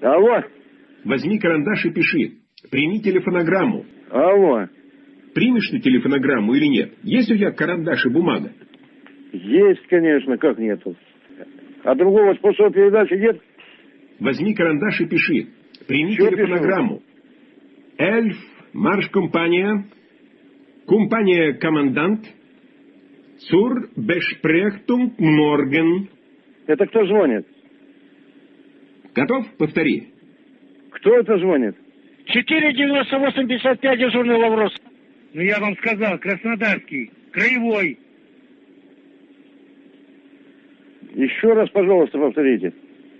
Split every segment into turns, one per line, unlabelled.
Алло.
Возьми карандаш и пиши. Прими телефонограмму.
Алло.
Примешь ты телефонограмму или нет? Есть у тебя карандаш и бумага?
Есть, конечно, как нету. А другого способа передачи нет?
Возьми карандаш и пиши. Прими
Что
телефонограмму. Эльф, марш-компания, компания командант, zur Besprechung morgen.
Это кто звонит?
Готов? Повтори.
Кто это звонит?
498-55, дежурный Лаврос. Ну я вам сказал, Краснодарский, краевой.
Еще раз, пожалуйста, повторите.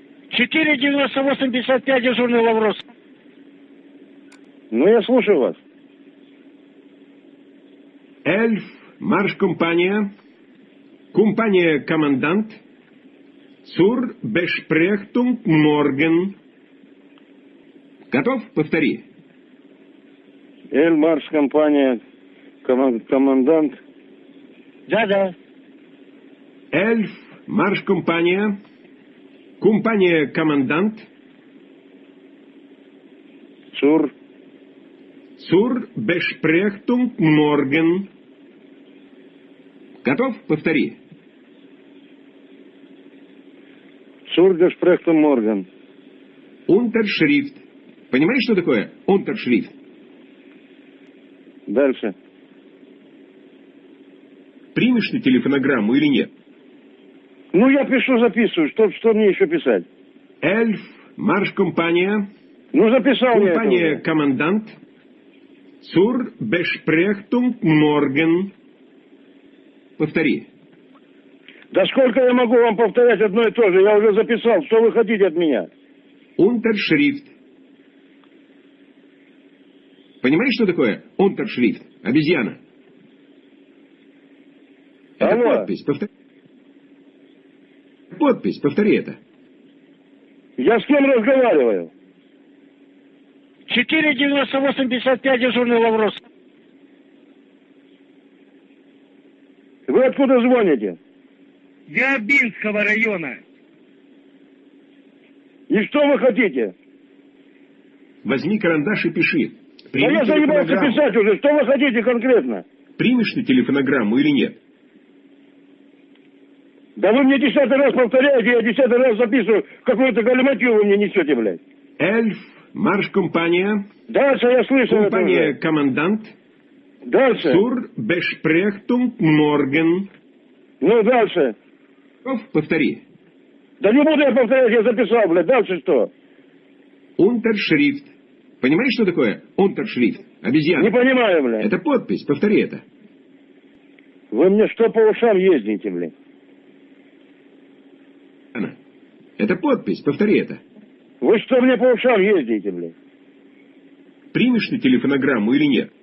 498-55, дежурный Лаврос.
Ну, я слушаю вас.
Эльф, марш-компания, компания командант, zur Besprechung morgen. Готов? Повтори.
Марш, компания, командант.
Да.
Эльф, марш-компания, компания командант,
Zur
Besprechung morgen. Готов? Повтори.
Zur Besprechung morgen.
Unterschrift. Понимаешь, что такое Unterschrift?
Дальше.
Примешь ты телефонограмму или нет?
Ну, я пишу, записываю. Что мне еще писать?
Эльф, марш-компания,
Ну, записал я
компания
это.
командант, zur Besprechung morgen. Повтори.
Да сколько я могу вам повторять одно и то же? Я уже записал. Что вы хотите от меня?
Unterschrift. Понимаешь, что такое Unterschrift? Обезьяна. Это
Алло.
подпись. Подпись. Повтори это.
Я с кем разговариваю?
498-55, дежурный Лаврос.
Вы откуда звоните?
Деобинского района.
И что вы хотите?
Возьми карандаш и пиши.
Да
Прими
я заебался
телефонограмму.
писать уже. Что вы хотите конкретно?
Примешь ты телефонограмму или нет?
Да вы мне 10-й раз повторяете, я 10-й раз записываю. Какую-то галиматью вы мне несете, блядь.
Эльф, марш-компания,
Дальше я слышу это
компания
уже.
командант,
Дальше.
zur Besprechung morgen.
Ну, дальше.
Повтори.
Да не буду я повторять, я записал, блядь. Дальше что?
Unterschrift. Понимаешь, что такое Unterschrift? Обезьяна.
Не понимаю, блядь.
Это подпись. Повтори это.
Вы мне что по ушам ездите, блядь?
Это подпись. Повтори это.
Вы что мне по ушам ездите, блядь?
Примешь ты телефонограмму или нет?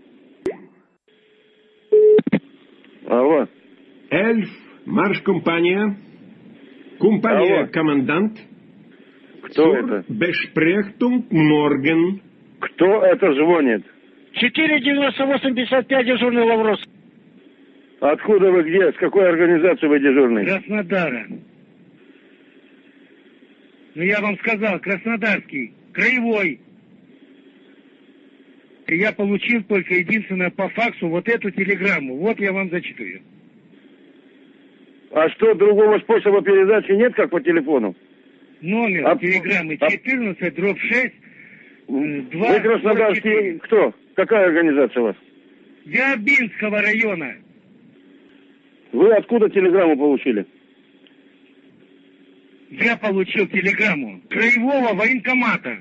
Алло.
Эльф, марш-компания, компания
Алло.
командант,
Кто
zur
это?
Besprechung morgen.
Кто это звонит?
498-55, дежурный Лаврос.
Откуда вы где? С какой организации вы дежурный?
Краснодара. Ну я вам сказал, Краснодарский, краевой. И я получил только единственное по факсу вот эту телеграмму. Вот я вам зачитаю.
А что, другого способа передачи нет, как по телефону?
Номер телеграммы 14-6 2.
Вы краснодарский кто? Какая организация у вас?
Деобинского района.
Вы откуда телеграмму получили?
Я получил телеграмму краевого военкомата.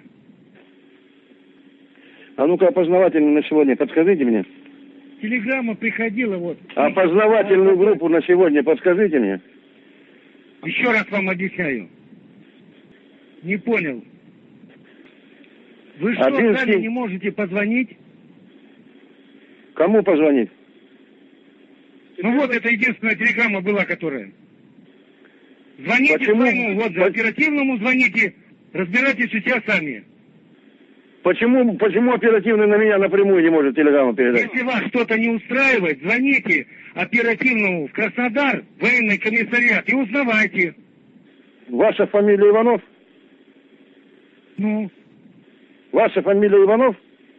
А ну-ка, опознавательную на сегодня подскажите мне.
Телеграмма приходила вот.
Опознавательную группу на сегодня подскажите мне.
Еще раз вам объясняю. Не понял. Вы что,
Абинский...
сами не можете позвонить?
Кому позвонить?
Ну вот, это единственная телеграмма была, которая. Звоните
Почему?
своему, вот, за оперативному звоните, разбирайтесь у себя сами.
Почему оперативный на меня напрямую не может телеграмму передать?
Если вас что-то не устраивает, звоните оперативному в Краснодар, военный комиссариат, и узнавайте.
Ваша фамилия Иванов?
Ну,
Ваша фамилия Иванов?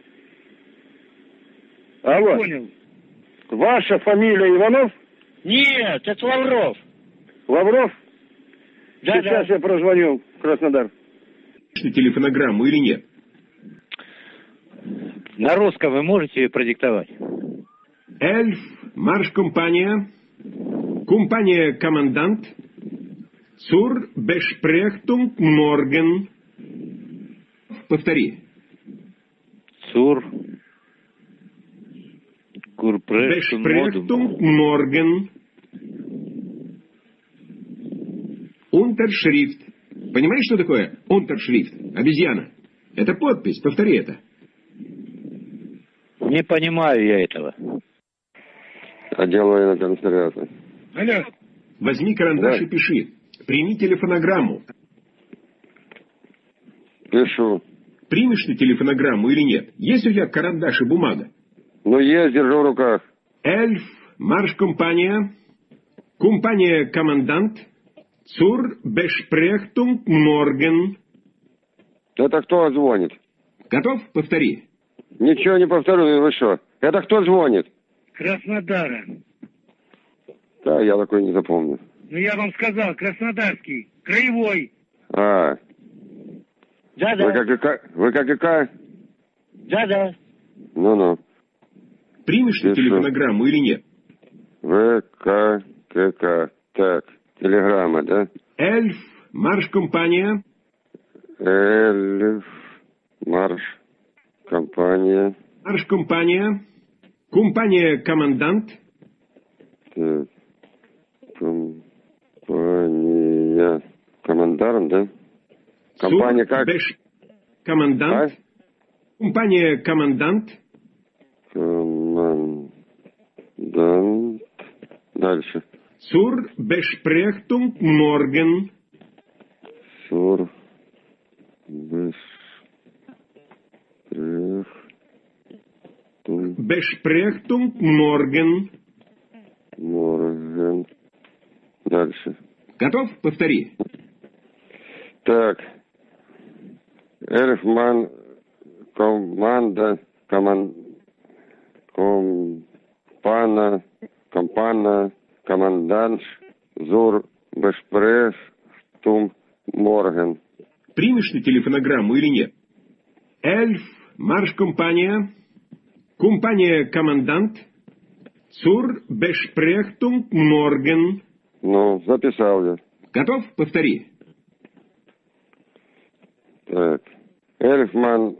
Алло.
понял.
Ваша фамилия Иванов?
Нет, это Лавров.
Лавров?
Да,
Сейчас
да.
я прозвоню в Краснодар.
Телефонограмму или нет?
На русском вы можете продиктовать?
Эльф, марш-компания, компания командант, zur Besprechung morgen. Повтори.
Цур. Курпрештун
Besprechung morgen. Unterschrift. Понимаешь, что такое Unterschrift? Обезьяна. Это подпись. Повтори это.
Не понимаю я этого.
Отдел военной комиссариата.
Алло.
Возьми карандаш
Да.
и пиши. Прими телефонограмму.
Пишу.
Примешь ты телефонограмму или нет? Есть у тебя карандаш и бумага?
Ну, есть, держу в руках.
Эльф, марш-компания, компания командант, zur Besprechung morgen.
Это кто звонит?
Готов? Повтори.
Ничего не повторю, вы что? Это кто звонит?
Краснодара.
Да, я такой не запомню.
Ну, я вам сказал, Краснодарский. Краевой.
А,
Да-да.
вы как ИК?
Да-да.
Ну-ну.
Примешь ты
Пишу.
телефонограмму или нет?
ВКК. Так, телеграмма, да?
Эльф, марш-компания,
Эльф, марш, компания,
марш-компания, компания командант,
так, компания, командарм, да? Компания
zur
как?
Командант, компания командант,
Командант. Дальше.
zur Besprechung morgen.
Сур.
Besprechung morgen.
Морген. Дальше.
Готов? Повтори.
Так. Эльфман. Компана. Командант. Зур. Бешпрехтум. Морген.
Примешь ты телефонограмму или нет? Эльф, марш-компания, компания командант, zur Besprechung morgen.
Ну, записал я.
Готов? Повтори.
Так. Эльфман.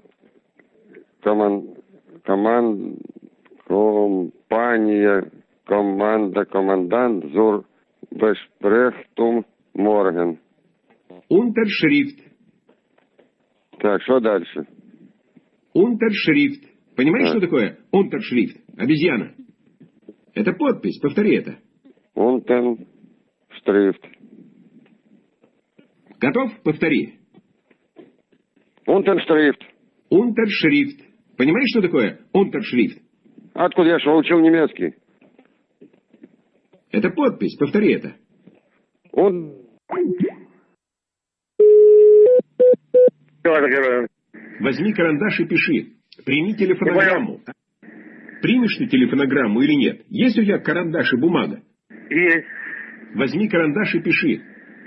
Компания. Командант. Зур. Бешпрехтум. Морген.
Unterschrift.
Так, что дальше?
Unterschrift. Понимаешь,
Да.
что такое Unterschrift? Обезьяна. Это подпись. Повтори это.
Унтен. Штрифт.
Готов? Повтори.
Унтенштрифт.
Unterschrift. Понимаешь, что такое Unterschrift?
Откуда я что, учил немецкий?
Это подпись. Повтори это.
Он...
Возьми карандаш и пиши. Прими телефонограмму. Примешь ты телефонограмму или нет? Есть у тебя карандаш и бумага?
Есть.
Возьми карандаш и пиши.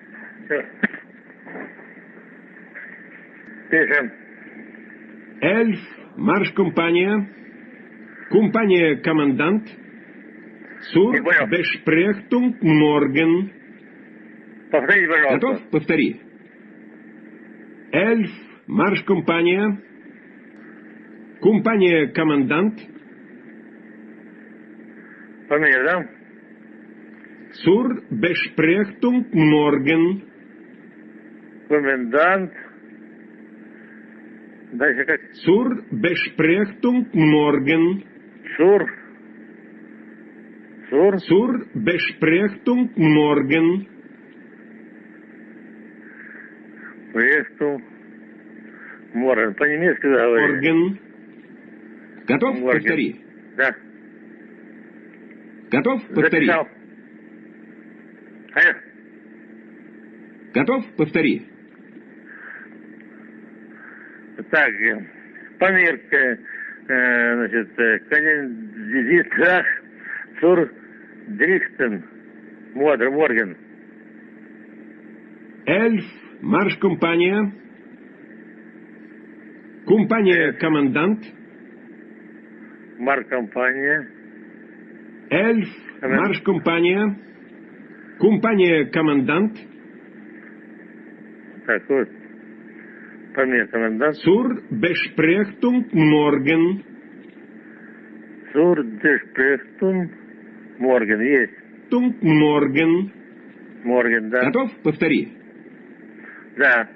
Пишем.
Эльф, марш-компания, компания командант, zur
Не понял.
Besprechung morgen.
Повторите, пожалуйста.
Готов? Повтори. Эльф, марш-компания, компания командант,
Фамилия, да?
zur Besprechung morgen.
Комендант. Дальше как?
Zur Besprechung morgen.
Сур. Сур.
Zur Besprechung morgen.
Престу. Морген. По-немецки заговорили.
Morgen. Готов?
Морген.
Повтори.
Да.
Готов? Повтори.
Записал. Алло.
Готов? Повтори.
Так, Памир, значит, Дистрах, Цур, Дрихтен, Морген.
Эльф, марш-компания. Компания командант.
Марк-компания.
Эльф, марш-компания. Компания командант.
Так, вот. Памир, командант.
Zur Besprechung morgen.
Zur Besprechung morgen. Есть.
Morgen.
Морген, да.
Готов? Повтори.
Да.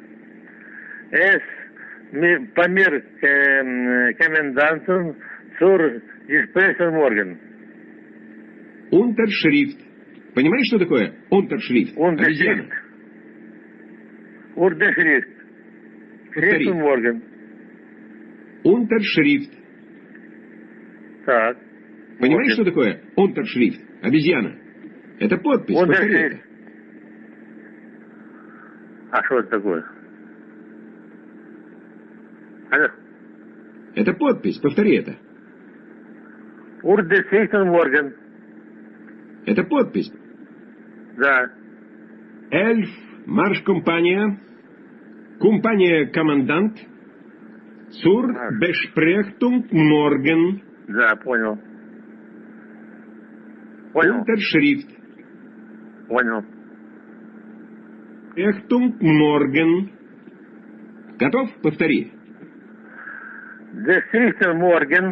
Памир комендантом zur Besprechung morgen.
Unterschrift. Понимаешь, что такое Unterschrift?
Unterschrift. Unterschrift.
Повтори.
Морген.
Unterschrift.
Так.
Понимаешь, что такое Unterschrift? Обезьяна. Это подпись. Повтори это.
А что это такое? Алло.
Это подпись. Повтори это.
Unterschrift Морген.
Это подпись.
Да.
Эльф, марш-компания. Компания командант. Zur Besprechung morgen.
Да, понял. Понял.
Unterschrift.
Понял.
Besprechung morgen. Готов? Повтори.
Besprechung Морген.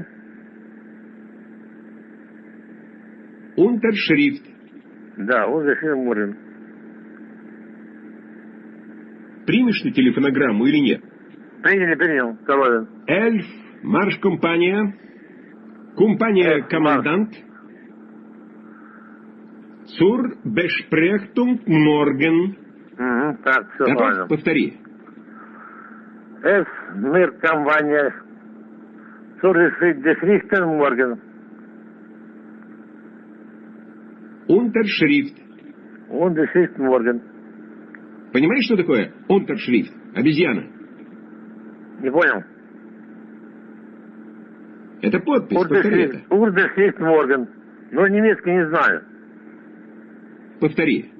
Unterschrift.
Да, Unterschrift Морген.
Примешь ты телефонограмму или нет?
Принял. Второе.
Эльф, марш-компания. Компания командант. Zur Besprechung morgen.
Угу, так, все
Готов?
правильно.
Повтори.
Мир компания. Zur Besprechung Морген.
Unterschrift.
Unterschrift Морген.
Понимаешь, что такое Unterschrift? Обезьяна.
Не понял.
Это подпись. Повтори это.
Unterschrift Морген. Но немецкий не знаю.
Повтори.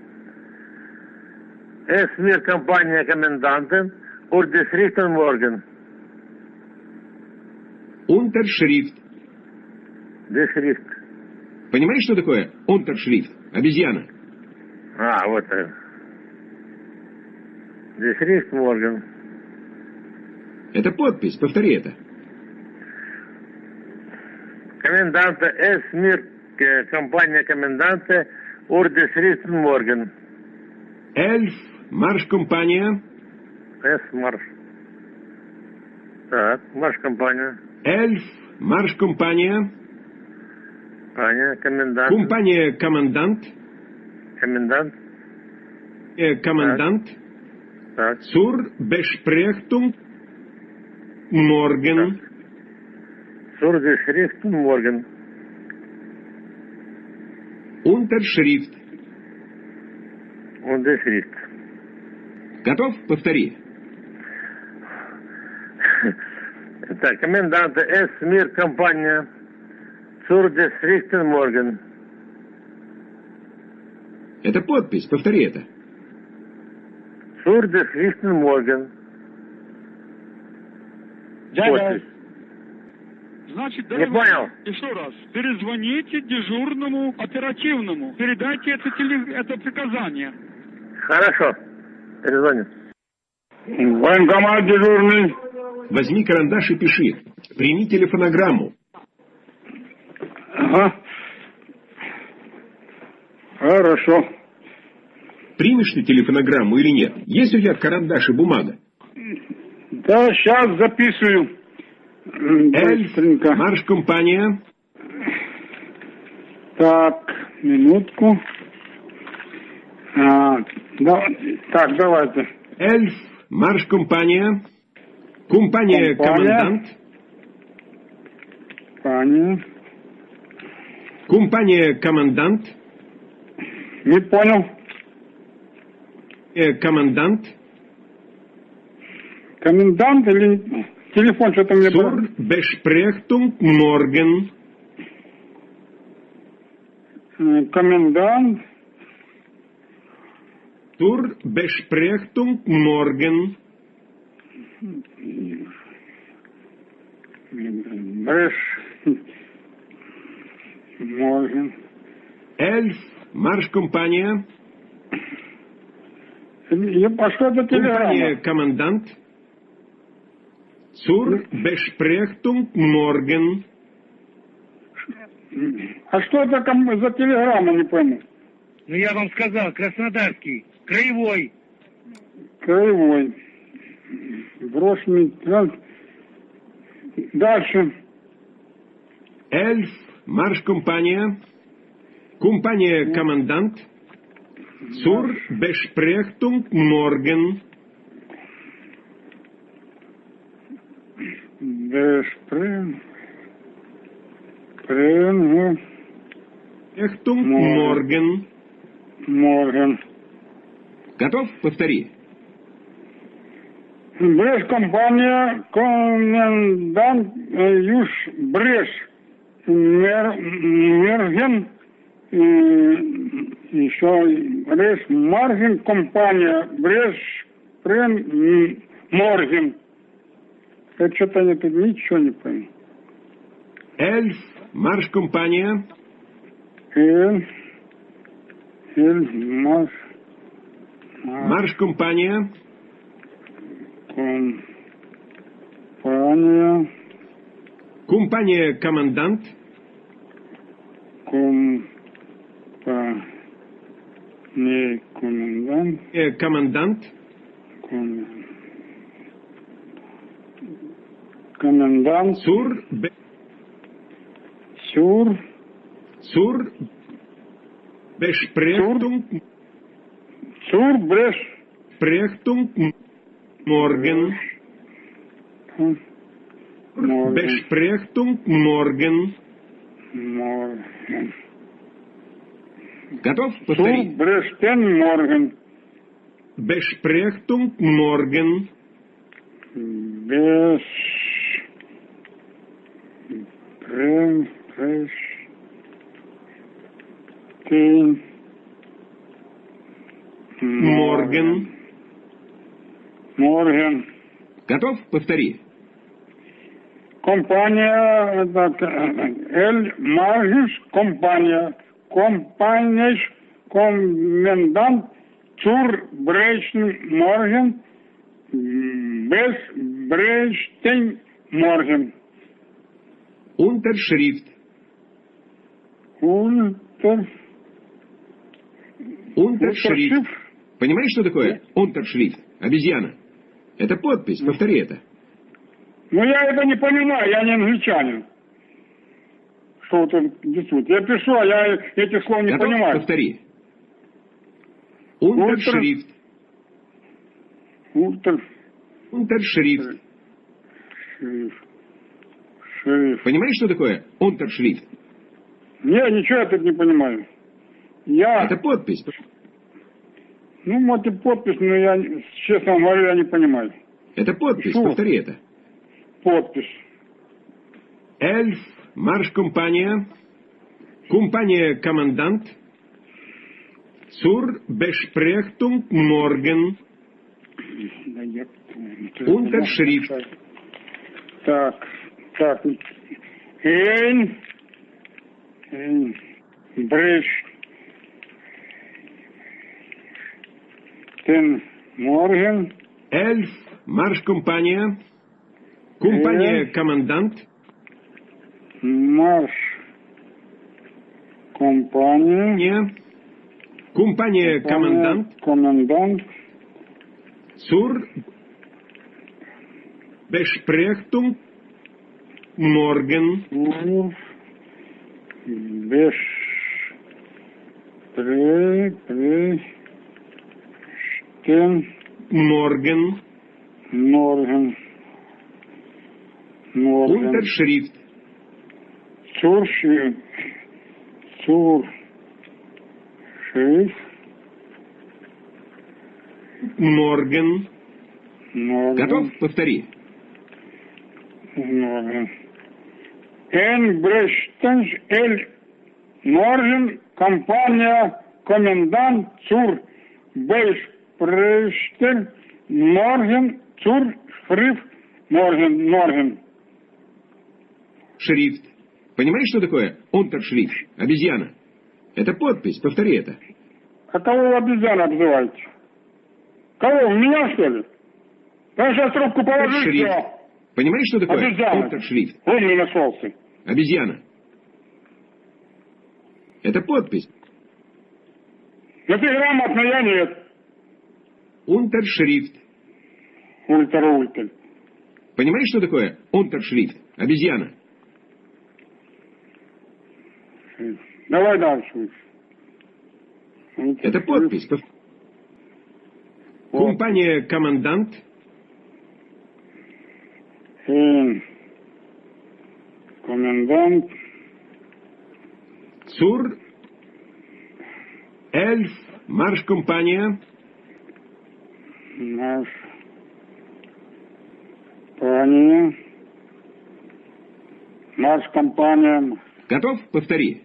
Мир компания комендантен. Unterschrift Морген.
Unterschrift.
Дешрифт.
Понимаешь, что такое Unterschrift? Обезьяна.
А, вот это. Дешрифт Морген.
Это подпись. Повтори это.
Коменданта Мир компания коменданта Дешрифт Морген.
Эльф, марш-компания.
Марш. Так, марш-компания.
Эльф, марш-компания.
Комендант.
Компания командант.
Комендант.
Командант.
Так.
Zur Besprechung morgen.
Zur Besprechung Морген.
Unterschrift.
Unterschrift.
Готов? Повтори.
Так, коменданта Мир компания. Zur Besprechung Морген.
Это подпись. Повтори это.
Zur Besprechung Морген.
Да.
Значит,
Не понял.
Еще раз. Перезвоните дежурному оперативному. Передайте это приказание.
Хорошо. Перезвоню.
Военкомат дежурный.
Возьми карандаш и пиши. Прими телефонограмму.
Ага. Хорошо.
Примешь ты телефонограмму или нет? Есть у тебя карандаш и бумага?
Да, сейчас записываю.
Эльф,
Быстренько.
марш-компания.
Так, минутку. Так, давайте.
Эльф, марш-компания. Компания командант. Компания командант.
Не понял.
Командант.
Комендант или телефон что-то мне...
Zur Besprechung morgen.
Комендант.
Zur Besprechung morgen.
Бреш. Morgen.
11. Marschkompanie.
А что это телеграмма?
Компания Kommandant. Zur Besprechung morgen.
А что это за телеграмма, не пойму?
Ну, я вам сказал, Краснодарский, краевой.
Краевой. Брошенный транс. Дальше.
11. Marschkompanie. Компания Kommandant. Zur Besprechung morgen.
Besprechung
morgen.
Morgen.
Готов? Повтори.
Бреш компания, комендант Юж Бреш, Мерген, еще Бреш Марген компания, Бреш Прен Морген. Это что-то я тут ничего не понял.
11. Marschkompanie. Marschkompanie. Компания Kommandant. Kommandant.
Комендант.
Zur Besprechung.
Zur Бреш.
Besprechung morgen. Besprechung morgen.
Morgen.
Готов?
Zur
Повтори.
Брештен Morgen.
Besprechung morgen. Morgen.
Morgen.
Готов? Повтори.
Компания, Эль Магис, компания, комендант, Цур Брейшн Морген, Без Брейштейн Морген.
Unterschrift. Unterschrift. Понимаешь, что такое? Unterschrift. Обезьяна. Это подпись. Повтори это.
Ну, я это не понимаю, я не англичанин. Что вот это действительно. Я пишу, а я этих слов не
Готов?
понимаю.
Повтори. Unterschrift. Unterschrift.
Шрифт.
Понимаешь, что такое? Unterschrift.
Не, ничего я тут не понимаю.
Это подпись.
Ну, вот и подпись, но я, честно говоря, я не понимаю.
Это подпись.
Что?
Повтори это.
Подпись.
11. Marschkompanie. Компания Kommandant. Zur Besprechung morgen. Unterschrift.
Так. Бреш. Morgen.
11. Marschkompanie. Компания Kommandant.
Компания.
Компания Kommandant.
Комендант.
Zur Besprechung morgen. Morgen. Unterschrift. Morgen.
Норген.
Готов? Повтори.
Норген. Н. Брештенш, Л. Норген, компания комендант ЦУР Бельшпрештель, Норген, ЦУР, шриф, Норген.
Шрифт. Понимаешь, что такое унтершрифт? Обезьяна. Это подпись. Повтори это.
А кого вы обезьяна обзываете? Кого? Меня, что ли? Я сейчас трубку положу,
Шрифт.
все.
Понимаешь, что такое
Обезьяна.
унтершрифт?
Умный нашелся.
Обезьяна. Это подпись.
Но ты грамотно, я нет.
Унтершрифт.
Ультер.
Понимаешь, что такое унтершрифт? Обезьяна.
Давай дальше.
Это подпись. Компания «Командант».
Комендант.
ЦУР. Эльф. Марш-компания.
Наш. Компания. Марш-компания.
Готов? Повтори.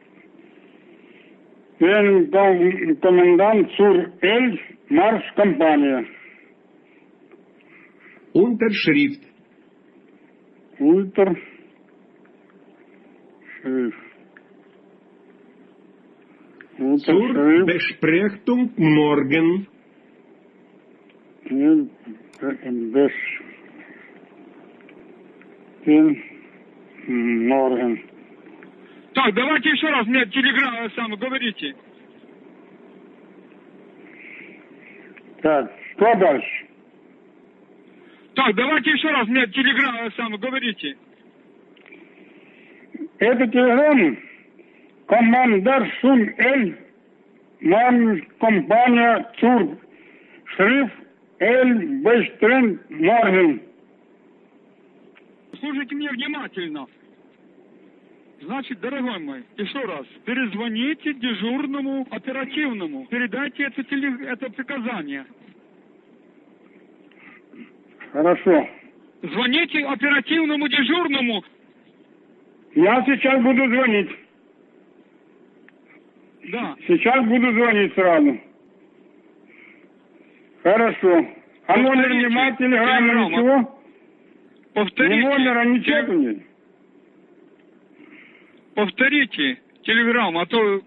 Комендант ЦУР Эльф. Марш-компания.
Унтершрифт.
Ультер. Шрифт.
ЦУР Бешпрехтунг Морген.
Морген.
Так, давайте еще раз мне телеграмму сам говорите.
Так, что дальше?
Так, давайте еще раз мне телеграмму сам говорите.
Это телеграмма командар Сун Эль, компания ЦУР, шрифт Эль Бештрен Морген.
Слушайте меня внимательно. Значит, дорогой мой, еще раз, перезвоните дежурному оперативному, передайте это приказание.
Хорошо.
Звоните оперативному дежурному.
Я сейчас буду звонить.
Да.
Сейчас буду звонить сразу. Хорошо. А номер
Повторите.
нема, телеграмма,
Телеграмма.
ничего?
Повторите.
Ни номера, ничего нет?
Повторите телеграмму, а то...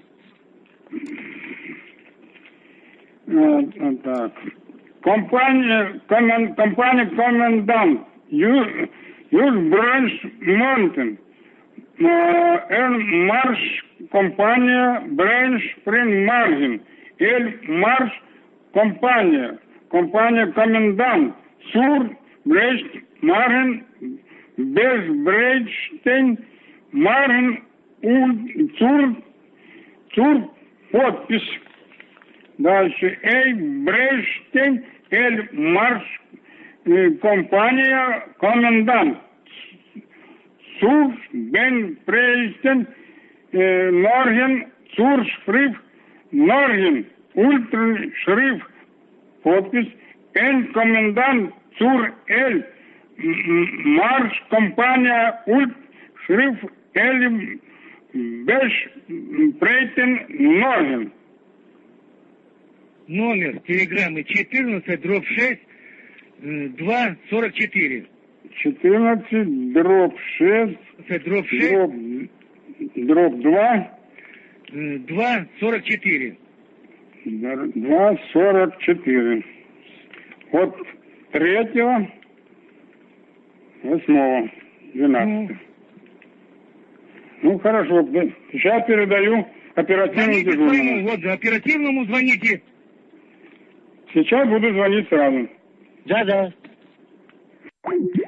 Вот так. Компания комендант. Южбранш Монтен. Марш компания Бренш Прин Маргин. Марш компания. Компания комендант. Сур Брещ Марген. Без Брейштейн Марген. Цур подпись. Дальше. Брештейн Марш компания комендант. Сур Бен Брештейн Норген Цур шрифт Норген Ультр шрифт подпись. Комендант Цур Эль Марш компания Ульт шрифт Эль Беш Прейтен Норген.
Номер телеграммы 14/6 244.
14/6 2
244.
244. От 3/8/12. Ну, хорошо. Сейчас передаю оперативному дежурному.
Вот, оперативному звоните.
Сейчас буду звонить сразу.
Да.